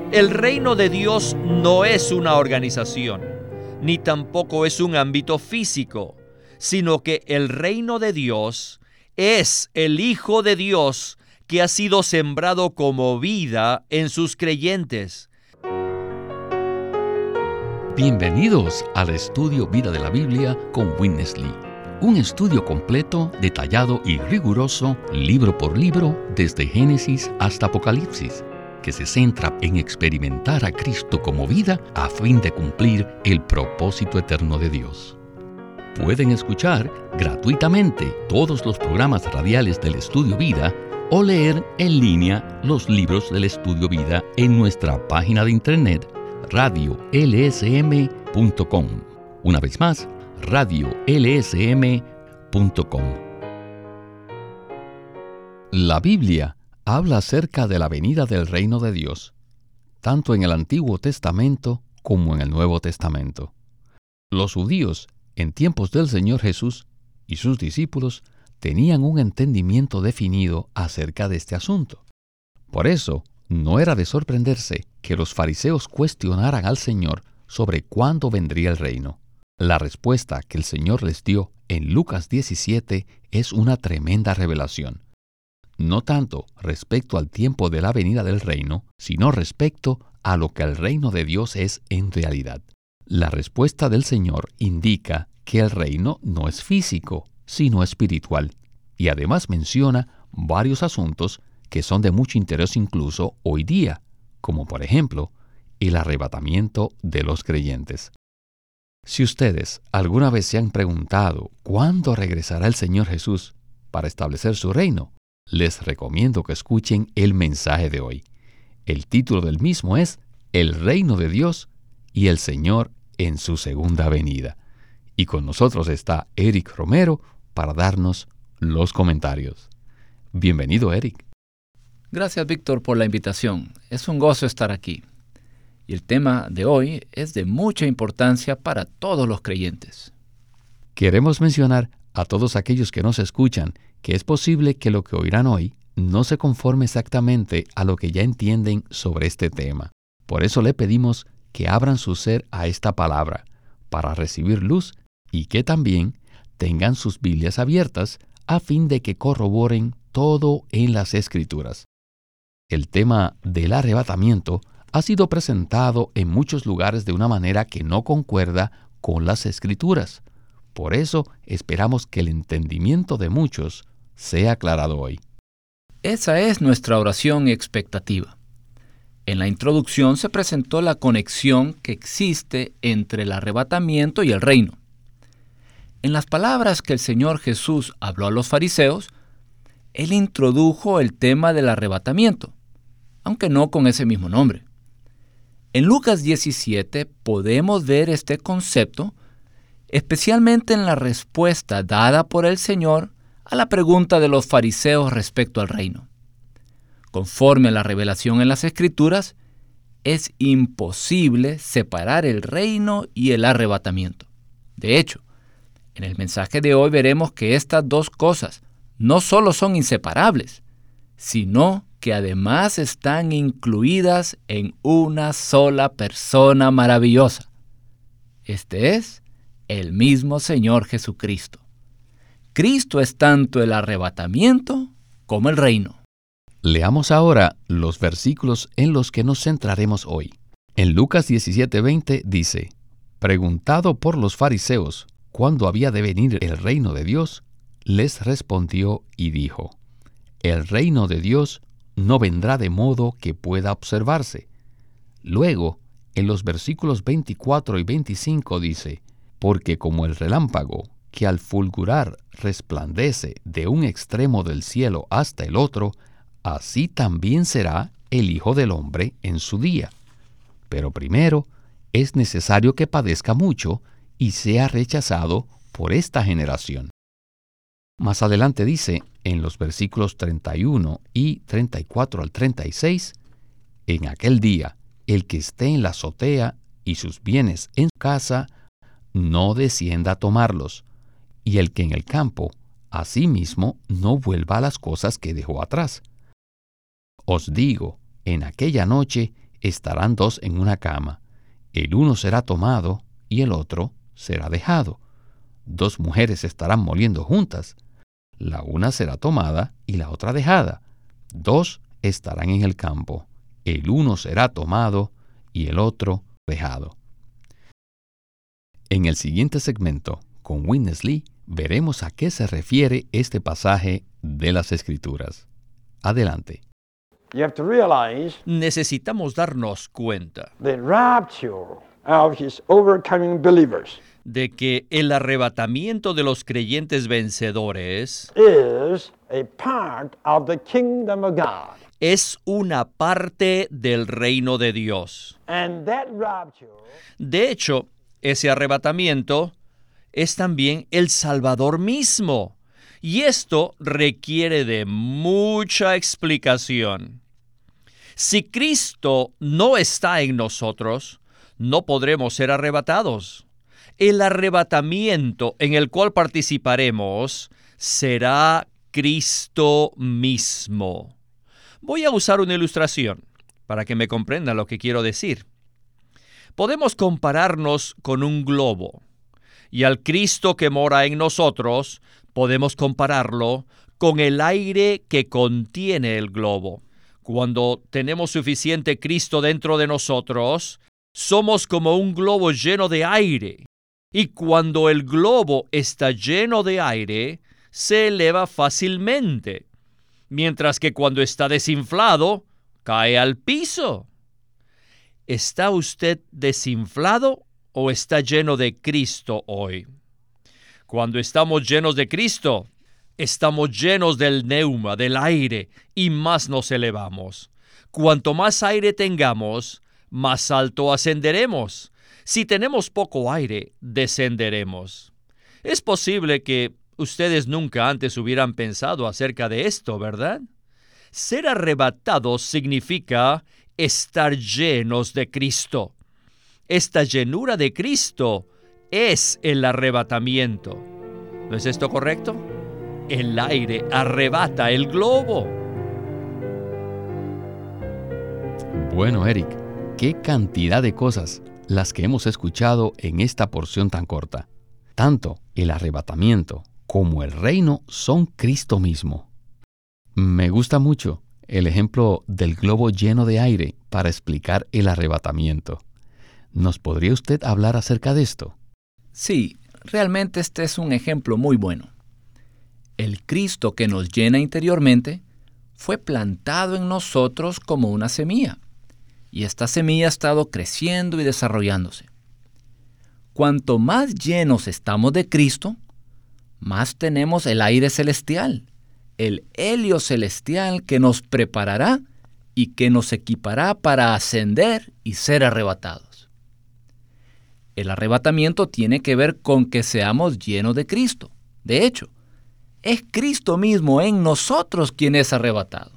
El reino de Dios no es una organización, ni tampoco es un ámbito físico, sino que el reino de Dios es el Hijo de Dios que ha sido sembrado como vida en sus creyentes. Bienvenidos al estudio Vida de la Biblia con Witness Lee. Un estudio completo, detallado y riguroso, libro por libro, desde Génesis hasta Apocalipsis, que se centra en experimentar a Cristo como vida a fin de cumplir el propósito eterno de Dios. Pueden escuchar gratuitamente todos los programas radiales del Estudio Vida o leer en línea los libros del Estudio Vida en nuestra página de internet radiolsm.com. Una vez más, radiolsm.com. La Biblia habla acerca de la venida del reino de Dios, tanto en el Antiguo Testamento como en el Nuevo Testamento. Los judíos, en tiempos del Señor Jesús y sus discípulos, tenían un entendimiento definido acerca de este asunto. Por eso, no era de sorprenderse que los fariseos cuestionaran al Señor sobre cuándo vendría el reino. La respuesta que el Señor les dio en Lucas 17 es una tremenda revelación. No tanto respecto al tiempo de la venida del reino, sino respecto a lo que el reino de Dios es en realidad. La respuesta del Señor indica que el reino no es físico, sino espiritual, y además menciona varios asuntos que son de mucho interés incluso hoy día, como por ejemplo, el arrebatamiento de los creyentes. Si ustedes alguna vez se han preguntado cuándo regresará el Señor Jesús para establecer su reino, les recomiendo que escuchen el mensaje de hoy. El título del mismo es El reino de Dios y el Señor en su segunda venida. Y con nosotros está Eric Romero para darnos los comentarios. Bienvenido, Eric. Gracias, Víctor, por la invitación. Es un gozo estar aquí. Y el tema de hoy es de mucha importancia para todos los creyentes. Queremos mencionar a todos aquellos que nos escuchan que es posible que lo que oirán hoy no se conforme exactamente a lo que ya entienden sobre este tema. Por eso le pedimos que abran su ser a esta palabra para recibir luz y que también tengan sus Biblias abiertas a fin de que corroboren todo en las Escrituras. El tema del arrebatamiento ha sido presentado en muchos lugares de una manera que no concuerda con las Escrituras. Por eso esperamos que el entendimiento de muchos sea aclarado hoy. Esa es nuestra oración y expectativa. En la introducción se presentó la conexión que existe entre el arrebatamiento y el reino. En las palabras que el Señor Jesús habló a los fariseos, Él introdujo el tema del arrebatamiento, aunque no con ese mismo nombre. En Lucas 17 podemos ver este concepto, especialmente en la respuesta dada por el Señor a la pregunta de los fariseos respecto al reino. Conforme a la revelación en las Escrituras, es imposible separar el reino y el arrebatamiento. De hecho, en el mensaje de hoy veremos que estas dos cosas no solo son inseparables, sino que además están incluidas en una sola persona maravillosa. Este es el mismo Señor Jesucristo. Cristo es tanto el arrebatamiento como el reino. Leamos ahora los versículos en los que nos centraremos hoy. En Lucas 17:20 dice: Preguntado por los fariseos cuándo había de venir el reino de Dios, les respondió y dijo: El reino de Dios no vendrá de modo que pueda observarse. Luego, en los versículos 24 y 25 dice: Porque como el relámpago que al fulgurar resplandece de un extremo del cielo hasta el otro, así también será el Hijo del Hombre en su día. Pero primero es necesario que padezca mucho y sea rechazado por esta generación. Más adelante dice, en los versículos 31 y 34 al 36, En aquel día, el que esté en la azotea y sus bienes en casa, no descienda a tomarlos, y el que en el campo, asimismo, no vuelva a las cosas que dejó atrás. Os digo, en aquella noche estarán dos en una cama. El uno será tomado y el otro será dejado. Dos mujeres estarán moliendo juntas. La una será tomada y la otra dejada. Dos estarán en el campo. El uno será tomado y el otro dejado. En el siguiente segmento, con Witness Lee, veremos a qué se refiere este pasaje de las Escrituras. Adelante. Necesitamos darnos cuenta the rapture of his overcoming believers de que el arrebatamiento de los creyentes vencedores is a part of the kingdom of God. es una parte del reino de Dios. And that rapture De hecho, ese arrebatamiento es también el Salvador mismo. Y esto requiere de mucha explicación. Si Cristo no está en nosotros, no podremos ser arrebatados. El arrebatamiento en el cual participaremos será Cristo mismo. Voy a usar una ilustración para que me comprendan lo que quiero decir. Podemos compararnos con un globo, y al Cristo que mora en nosotros podemos compararlo con el aire que contiene el globo. Cuando tenemos suficiente Cristo dentro de nosotros, somos como un globo lleno de aire. Y cuando el globo está lleno de aire, se eleva fácilmente, mientras que cuando está desinflado, cae al piso. ¿Está usted desinflado o está lleno de Cristo hoy? Cuando estamos llenos de Cristo, estamos llenos del neuma, del aire, y más nos elevamos. Cuanto más aire tengamos, más alto ascenderemos. Si tenemos poco aire, descenderemos. Es posible que ustedes nunca antes hubieran pensado acerca de esto, ¿verdad? Ser arrebatados significa estar llenos de Cristo. Esta llenura de Cristo es el arrebatamiento. ¿No es esto correcto? El aire arrebata el globo. Bueno, Eric, qué cantidad de cosas las que hemos escuchado en esta porción tan corta. Tanto el arrebatamiento como el reino son Cristo mismo. Me gusta mucho el ejemplo del globo lleno de aire para explicar el arrebatamiento. ¿Nos podría usted hablar acerca de esto? Sí, realmente este es un ejemplo muy bueno. El Cristo que nos llena interiormente fue plantado en nosotros como una semilla, y esta semilla ha estado creciendo y desarrollándose. Cuanto más llenos estamos de Cristo, más tenemos el aire celestial, el helio celestial que nos preparará y que nos equipará para ascender y ser arrebatados. El arrebatamiento tiene que ver con que seamos llenos de Cristo. De hecho, es Cristo mismo en nosotros quien es arrebatado.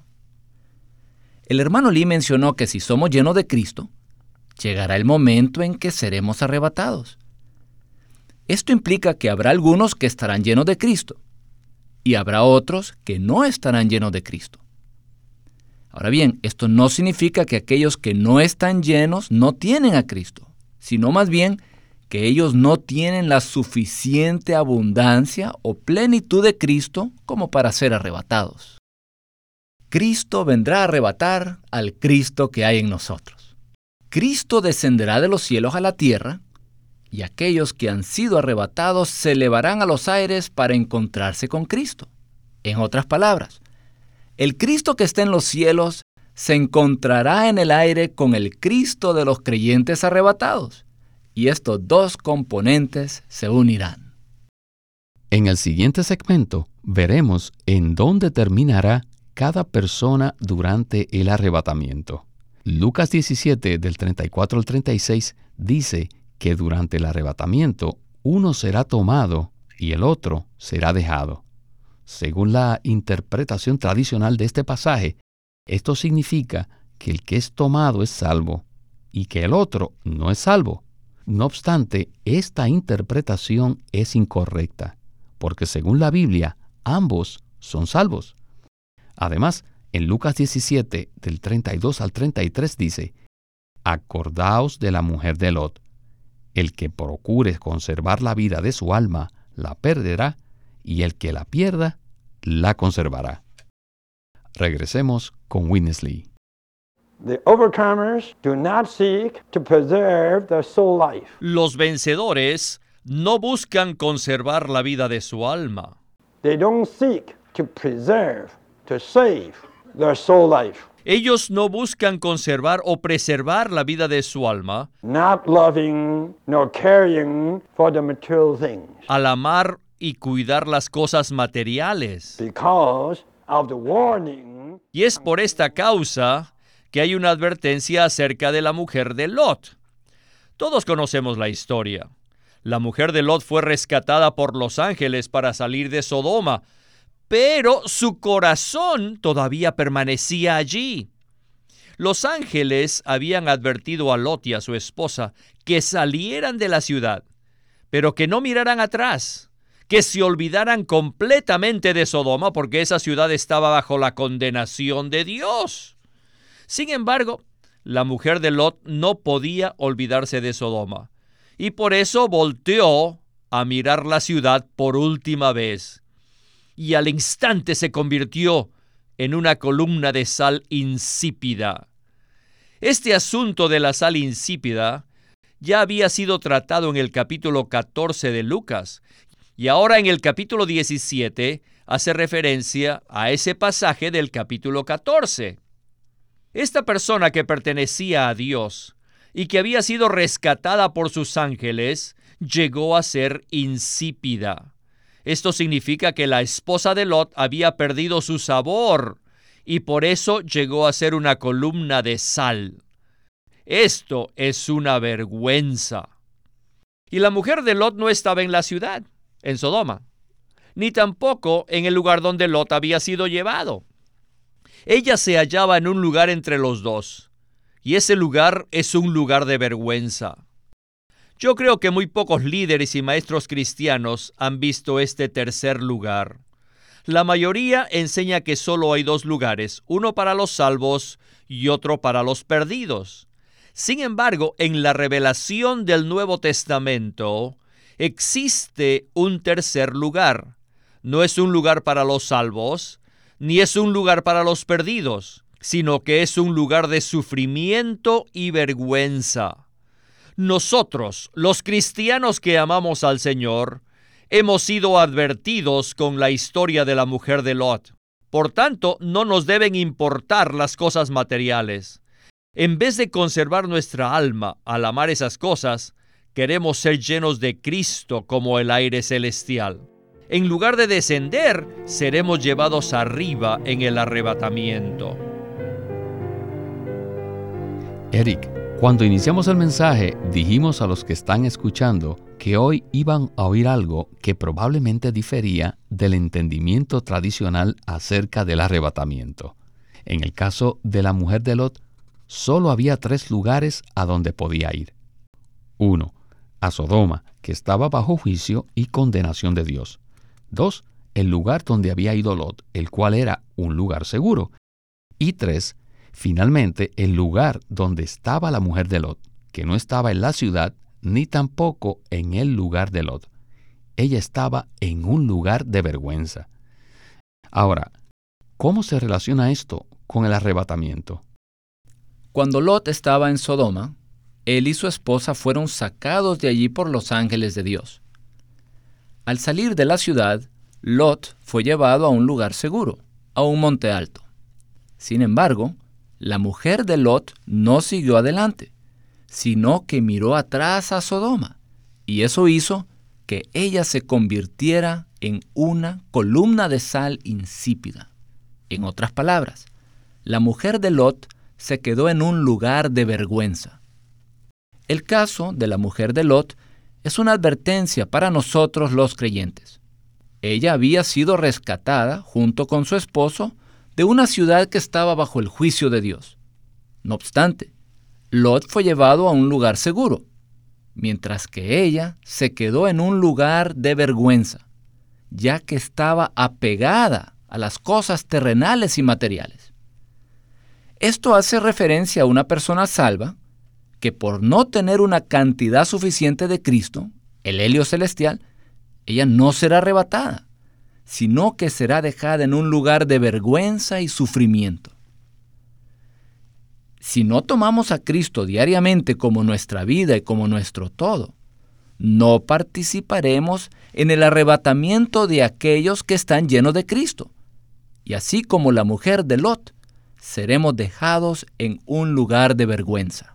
El hermano Lee mencionó que si somos llenos de Cristo, llegará el momento en que seremos arrebatados. Esto implica que habrá algunos que estarán llenos de Cristo y habrá otros que no estarán llenos de Cristo. Ahora bien, esto no significa que aquellos que no están llenos no tienen a Cristo, sino más bien que ellos no tienen la suficiente abundancia o plenitud de Cristo como para ser arrebatados. Cristo vendrá a arrebatar al Cristo que hay en nosotros. Cristo descenderá de los cielos a la tierra, y aquellos que han sido arrebatados se elevarán a los aires para encontrarse con Cristo. En otras palabras, el Cristo que está en los cielos se encontrará en el aire con el Cristo de los creyentes arrebatados, y estos dos componentes se unirán. En el siguiente segmento veremos en dónde terminará cada persona durante el arrebatamiento. Lucas 17, del 34 al 36, dice que durante el arrebatamiento uno será tomado y el otro será dejado. Según la interpretación tradicional de este pasaje, esto significa que el que es tomado es salvo y que el otro no es salvo. No obstante, esta interpretación es incorrecta, porque según la Biblia, ambos son salvos. Además, en Lucas 17, del 32 al 33 dice, Acordaos de la mujer de Lot. El que procure conservar la vida de su alma, la perderá, y el que la pierda, la conservará. Regresemos con Witness Lee. The overcomers do not seek to preserve their soul life. Los vencedores no buscan conservar la vida de su alma. They don't seek to preserve, to save their soul life. Ellos no buscan conservar o preservar la vida de su alma Not loving nor caring for the material things. al amar y cuidar las cosas materiales. Because of the warning. Y es por esta causa que hay una advertencia acerca de la mujer de Lot. Todos conocemos la historia. La mujer de Lot fue rescatada por los ángeles para salir de Sodoma, pero su corazón todavía permanecía allí. Los ángeles habían advertido a Lot y a su esposa que salieran de la ciudad, pero que no miraran atrás, que se olvidaran completamente de Sodoma porque esa ciudad estaba bajo la condenación de Dios. Sin embargo, la mujer de Lot no podía olvidarse de Sodoma, y por eso volteó a mirar la ciudad por última vez. Y al instante se convirtió en una columna de sal insípida. Este asunto de la sal insípida ya había sido tratado en el capítulo 14 de Lucas, y ahora en el capítulo 17 hace referencia a ese pasaje del capítulo 14. Esta persona que pertenecía a Dios y que había sido rescatada por sus ángeles llegó a ser insípida. Esto significa que la esposa de Lot había perdido su sabor y por eso llegó a ser una columna de sal. Esto es una vergüenza. Y la mujer de Lot no estaba en la ciudad, en Sodoma, ni tampoco en el lugar donde Lot había sido llevado. Ella se hallaba en un lugar entre los dos, y ese lugar es un lugar de vergüenza. Yo creo que muy pocos líderes y maestros cristianos han visto este tercer lugar. La mayoría enseña que solo hay dos lugares, uno para los salvos y otro para los perdidos. Sin embargo, en la revelación del Nuevo Testamento existe un tercer lugar. No es un lugar para los salvos, ni es un lugar para los perdidos, sino que es un lugar de sufrimiento y vergüenza. Nosotros, los cristianos que amamos al Señor, hemos sido advertidos con la historia de la mujer de Lot. Por tanto, no nos deben importar las cosas materiales. En vez de conservar nuestra alma al amar esas cosas, queremos ser llenos de Cristo como el aire celestial. En lugar de descender, seremos llevados arriba en el arrebatamiento. Eric, cuando iniciamos el mensaje, dijimos a los que están escuchando que hoy iban a oír algo que probablemente difería del entendimiento tradicional acerca del arrebatamiento. En el caso de la mujer de Lot, solo había 3 lugares a donde podía ir. 1. A Sodoma, que estaba bajo juicio y condenación de Dios. 2. El lugar donde había ido Lot, el cual era un lugar seguro. Y 3. Finalmente, el lugar donde estaba la mujer de Lot, que no estaba en la ciudad, ni tampoco en el lugar de Lot. Ella estaba en un lugar de vergüenza. Ahora, ¿cómo se relaciona esto con el arrebatamiento? Cuando Lot estaba en Sodoma, él y su esposa fueron sacados de allí por los ángeles de Dios. Al salir de la ciudad, Lot fue llevado a un lugar seguro, a un monte alto. Sin embargo, la mujer de Lot no siguió adelante, sino que miró atrás a Sodoma, y eso hizo que ella se convirtiera en una columna de sal insípida. En otras palabras, la mujer de Lot se quedó en un lugar de vergüenza. El caso de la mujer de Lot es una advertencia para nosotros los creyentes. Ella había sido rescatada junto con su esposo de una ciudad que estaba bajo el juicio de Dios. No obstante, Lot fue llevado a un lugar seguro, mientras que ella se quedó en un lugar de vergüenza, ya que estaba apegada a las cosas terrenales y materiales. Esto hace referencia a una persona salva que por no tener una cantidad suficiente de Cristo, el helio celestial, ella no será arrebatada, sino que será dejada en un lugar de vergüenza y sufrimiento. Si no tomamos a Cristo diariamente como nuestra vida y como nuestro todo, no participaremos en el arrebatamiento de aquellos que están llenos de Cristo. Y así como la mujer de Lot, seremos dejados en un lugar de vergüenza.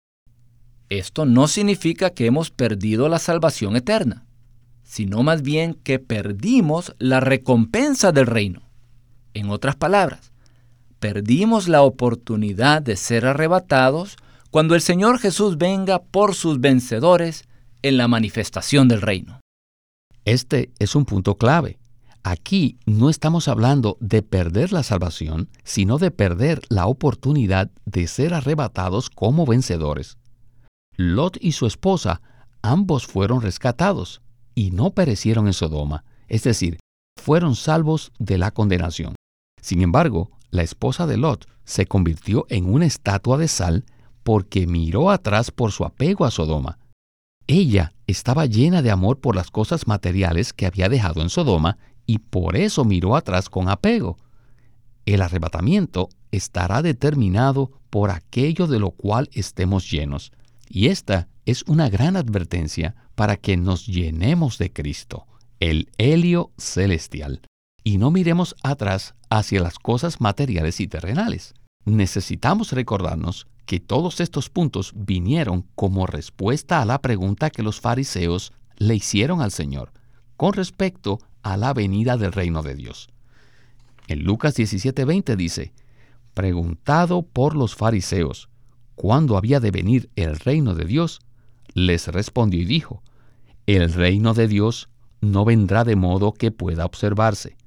Esto no significa que hemos perdido la salvación eterna, sino más bien que perdimos la recompensa del reino. En otras palabras, perdimos la oportunidad de ser arrebatados cuando el Señor Jesús venga por sus vencedores en la manifestación del reino. Este es un punto clave. Aquí no estamos hablando de perder la salvación, sino de perder la oportunidad de ser arrebatados como vencedores. Lot y su esposa, ambos fueron rescatados y no perecieron en Sodoma, es decir, fueron salvos de la condenación. Sin embargo, la esposa de Lot se convirtió en una estatua de sal porque miró atrás por su apego a Sodoma. Ella estaba llena de amor por las cosas materiales que había dejado en Sodoma y por eso miró atrás con apego. El arrebatamiento estará determinado por aquello de lo cual estemos llenos. Y esta es una gran advertencia para que nos llenemos de Cristo, el helio celestial, y no miremos atrás hacia las cosas materiales y terrenales. Necesitamos recordarnos que todos estos puntos vinieron como respuesta a la pregunta que los fariseos le hicieron al Señor con respecto a la venida del reino de Dios. En Lucas 17:20 dice, preguntado por los fariseos cuándo había de venir el reino de Dios, les respondió y dijo, el reino de Dios no vendrá de modo que pueda observarse.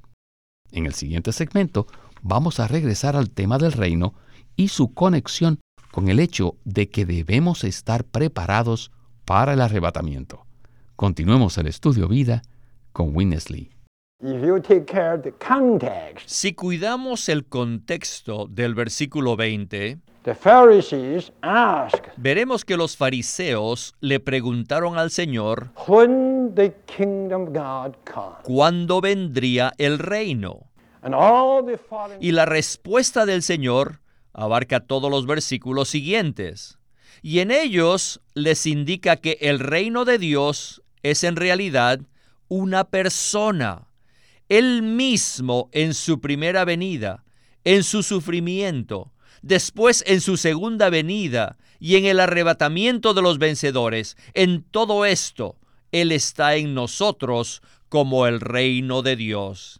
En el siguiente segmento vamos a regresar al tema del reino y su conexión con el hecho de que debemos estar preparados para el arrebatamiento. Continuemos el estudio vida con Witness Lee. If you take care of the context, Si cuidamos el contexto del versículo 20, the Pharisees asked, veremos que los fariseos le preguntaron al Señor when the kingdom of God comes? cuándo vendría el reino. And all the following Y la respuesta del Señor abarca todos los versículos siguientes. Y en ellos les indica que el reino de Dios es en realidad una persona. Él mismo en su primera venida, en su sufrimiento, después en su segunda venida y en el arrebatamiento de los vencedores. En todo esto, Él está en nosotros como el reino de Dios.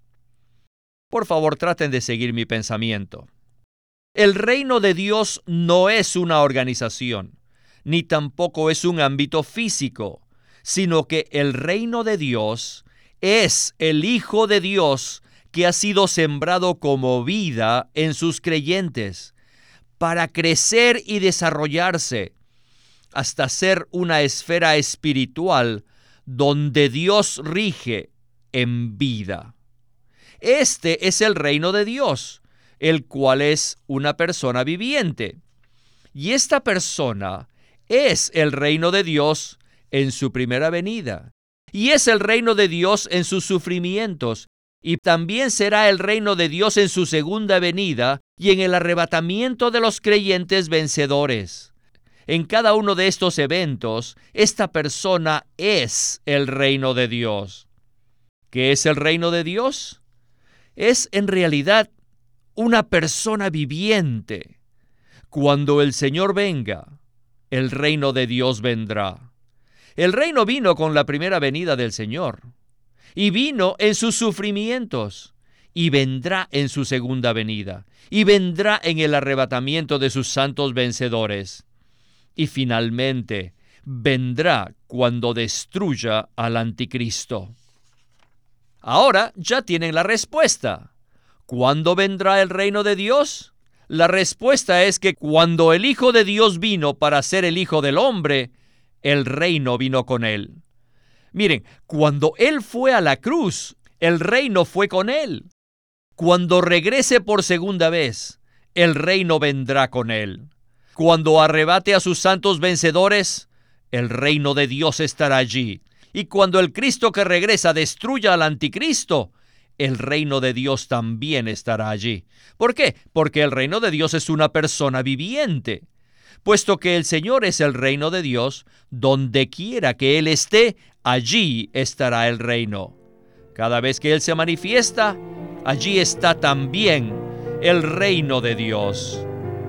Por favor, traten de seguir mi pensamiento. El reino de Dios no es una organización, ni tampoco es un ámbito físico, sino que el reino de Dios es el Hijo de Dios que ha sido sembrado como vida en sus creyentes para crecer y desarrollarse hasta ser una esfera espiritual donde Dios rige en vida. Este es el reino de Dios, el cual es una persona viviente. Y esta persona es el reino de Dios en su primera venida. Y es el reino de Dios en sus sufrimientos. Y también será el reino de Dios en su segunda venida y en el arrebatamiento de los creyentes vencedores. En cada uno de estos eventos, esta persona es el reino de Dios. ¿Qué es el reino de Dios? Es en realidad una persona viviente. Cuando el Señor venga, el reino de Dios vendrá. El reino vino con la primera venida del Señor, y vino en sus sufrimientos, y vendrá en su segunda venida, y vendrá en el arrebatamiento de sus santos vencedores, y finalmente vendrá cuando destruya al anticristo. Ahora ya tienen la respuesta. ¿Cuándo vendrá el reino de Dios? La respuesta es que cuando el Hijo de Dios vino para ser el Hijo del hombre, el reino vino con él. Miren, cuando él fue a la cruz, el reino fue con él. Cuando regrese por segunda vez, el reino vendrá con él. Cuando arrebate a sus santos vencedores, el reino de Dios estará allí. Y cuando el Cristo que regresa destruya al anticristo, el reino de Dios también estará allí. ¿Por qué? Porque el reino de Dios es una persona viviente. Puesto que el Señor es el reino de Dios, donde quiera que Él esté, allí estará el reino. Cada vez que Él se manifiesta, allí está también el reino de Dios.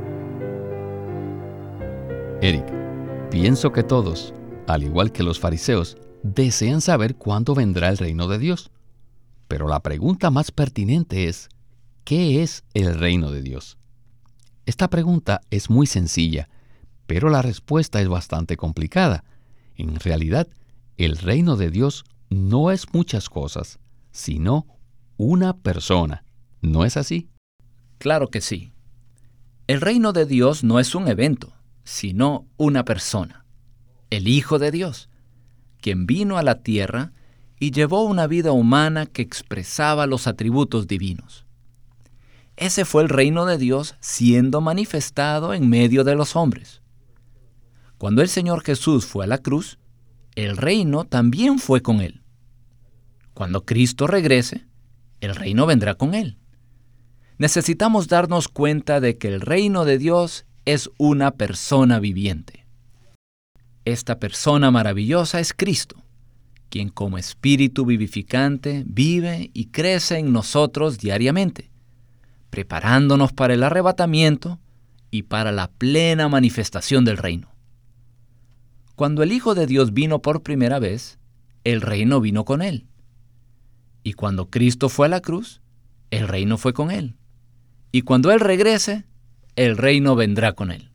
Eric, pienso que todos, al igual que los fariseos, desean saber cuándo vendrá el reino de Dios. Pero la pregunta más pertinente es, ¿qué es el reino de Dios? Esta pregunta es muy sencilla, pero la respuesta es bastante complicada. En realidad, el reino de Dios no es muchas cosas, sino una persona. ¿No es así? Claro que sí. El reino de Dios no es un evento, sino una persona, el Hijo de Dios, quien vino a la tierra y llevó una vida humana que expresaba los atributos divinos. Ese fue el reino de Dios siendo manifestado en medio de los hombres. Cuando el Señor Jesús fue a la cruz, el reino también fue con Él. Cuando Cristo regrese, el reino vendrá con Él. Necesitamos darnos cuenta de que el reino de Dios es una persona viviente. Esta persona maravillosa es Cristo, quien como espíritu vivificante vive y crece en nosotros diariamente, preparándonos para el arrebatamiento y para la plena manifestación del reino. Cuando el Hijo de Dios vino por primera vez, el reino vino con Él. Y cuando Cristo fue a la cruz, el reino fue con Él. Y cuando Él regrese, el reino vendrá con Él.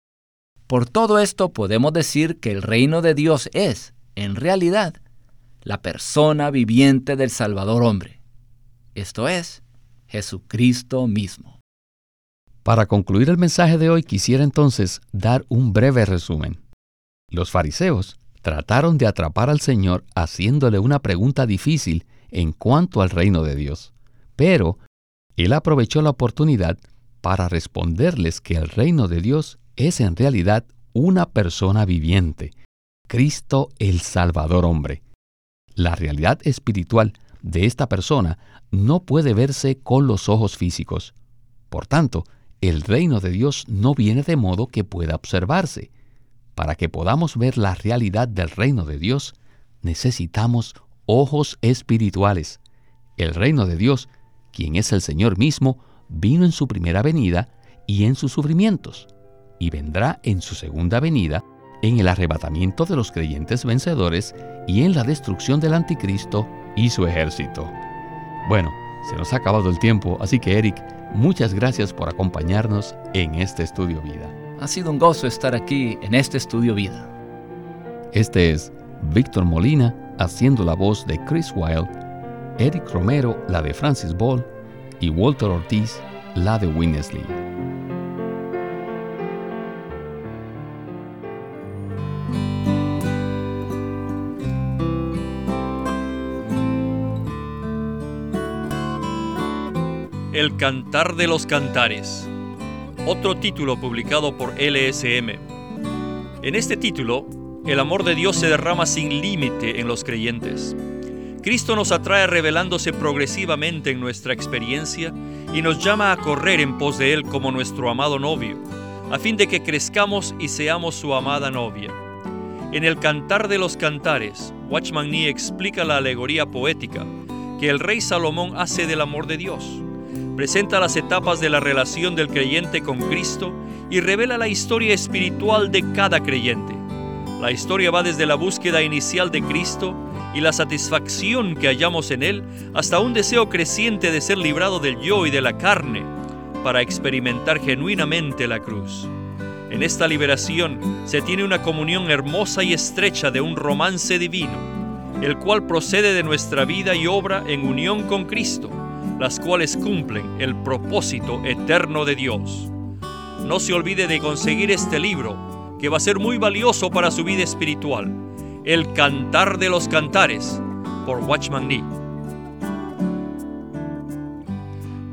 Por todo esto podemos decir que el reino de Dios es, en realidad, la persona viviente del Salvador hombre. Esto es, Jesucristo mismo. Para concluir el mensaje de hoy, quisiera entonces dar un breve resumen. Los fariseos trataron de atrapar al Señor haciéndole una pregunta difícil en cuanto al reino de Dios, pero Él aprovechó la oportunidad para responderles que el reino de Dios es en realidad una persona viviente, Cristo el Salvador hombre. La realidad espiritual de esta persona no puede verse con los ojos físicos. Por tanto, el reino de Dios no viene de modo que pueda observarse. Para que podamos ver la realidad del reino de Dios, necesitamos ojos espirituales. El reino de Dios, quien es el Señor mismo, vino en su primera venida y en sus sufrimientos, y vendrá en su segunda venida, en el arrebatamiento de los creyentes vencedores y en la destrucción del anticristo y su ejército. Bueno, se nos ha acabado el tiempo, así que Eric, muchas gracias por acompañarnos en este Estudio Vida. Ha sido un gozo estar aquí en este Estudio Vida. Este es Víctor Molina haciendo la voz de Chris Wilde, Eric Romero la de Francis Ball y Walter Ortiz la de Winnesley. El Cantar de los Cantares, otro título publicado por LSM. En este título, el amor de Dios se derrama sin límite en los creyentes. Cristo nos atrae revelándose progresivamente en nuestra experiencia y nos llama a correr en pos de Él como nuestro amado novio, a fin de que crezcamos y seamos su amada novia. En el Cantar de los Cantares, Watchman Nee explica la alegoría poética que el rey Salomón hace del amor de Dios. Presenta las etapas de la relación del creyente con Cristo y revela la historia espiritual de cada creyente. La historia va desde la búsqueda inicial de Cristo y la satisfacción que hallamos en Él hasta un deseo creciente de ser librado del yo y de la carne para experimentar genuinamente la cruz. En esta liberación se tiene una comunión hermosa y estrecha de un romance divino, el cual procede de nuestra vida y obra en unión con Cristo, las cuales cumplen el propósito eterno de Dios. No se olvide de conseguir este libro, que va a ser muy valioso para su vida espiritual, El Cantar de los Cantares, por Watchman Nee.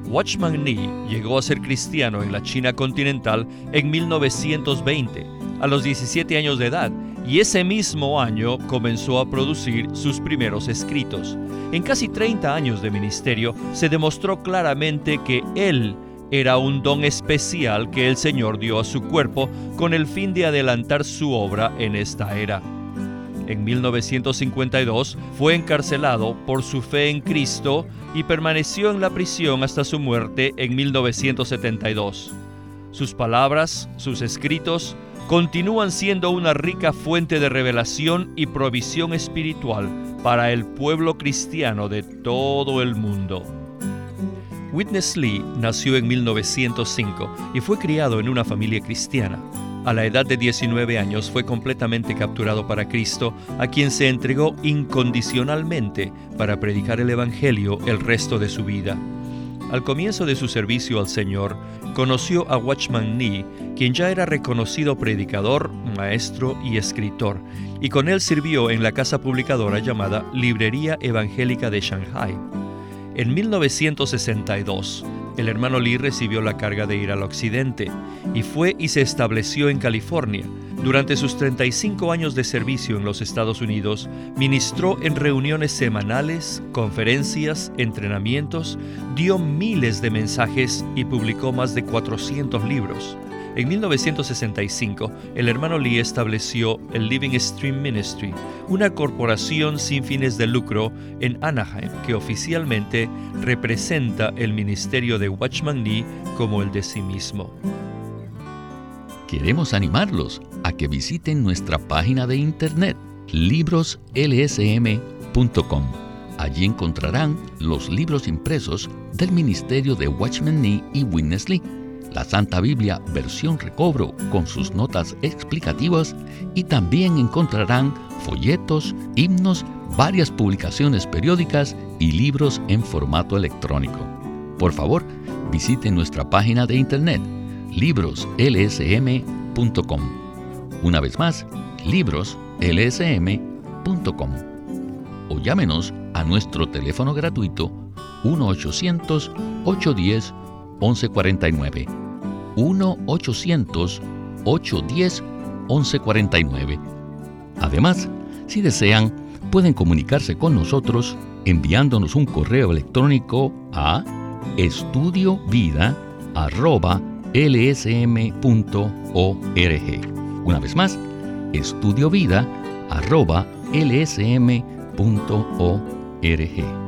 Watchman Nee llegó a ser cristiano en la China continental en 1920, a los 17 años de edad, y ese mismo año comenzó a producir sus primeros escritos. En casi 30 años de ministerio se demostró claramente que él era un don especial que el Señor dio a su cuerpo con el fin de adelantar su obra en esta era. En 1952 fue encarcelado por su fe en Cristo y permaneció en la prisión hasta su muerte en 1972. Sus palabras, sus escritos, continúan siendo una rica fuente de revelación y provisión espiritual para el pueblo cristiano de todo el mundo. Witness Lee nació en 1905 y fue criado en una familia cristiana. A la edad de 19 años fue completamente capturado para Cristo, a quien se entregó incondicionalmente para predicar el Evangelio el resto de su vida. Al comienzo de su servicio al Señor, conoció a Watchman Nee, quien ya era reconocido predicador, maestro y escritor, y con él sirvió en la casa publicadora llamada Librería Evangélica de Shanghai. En 1962, el hermano Lee recibió la carga de ir al occidente y fue y se estableció en California. Durante sus 35 años de servicio en los Estados Unidos, ministró en reuniones semanales, conferencias, entrenamientos, dio miles de mensajes y publicó más de 400 libros. En 1965, el hermano Lee estableció el Living Stream Ministry, una corporación sin fines de lucro en Anaheim que oficialmente representa el ministerio de Watchman Nee como el de sí mismo. Queremos animarlos a que visiten nuestra página de internet, libroslsm.com. Allí encontrarán los libros impresos del ministerio de Watchman Nee y Witness Lee, la Santa Biblia versión recobro con sus notas explicativas, y también encontrarán folletos, himnos, varias publicaciones periódicas y libros en formato electrónico. Por favor, visiten nuestra página de internet, libroslsm.com. Una vez más, libroslsm.com. O llámenos a nuestro teléfono gratuito 1-800-810-1149. 1-800-810-1149. Además, si desean, pueden comunicarse con nosotros enviándonos un correo electrónico a estudiovida@lsm.org. Una vez más, estudiovida@lsm.org.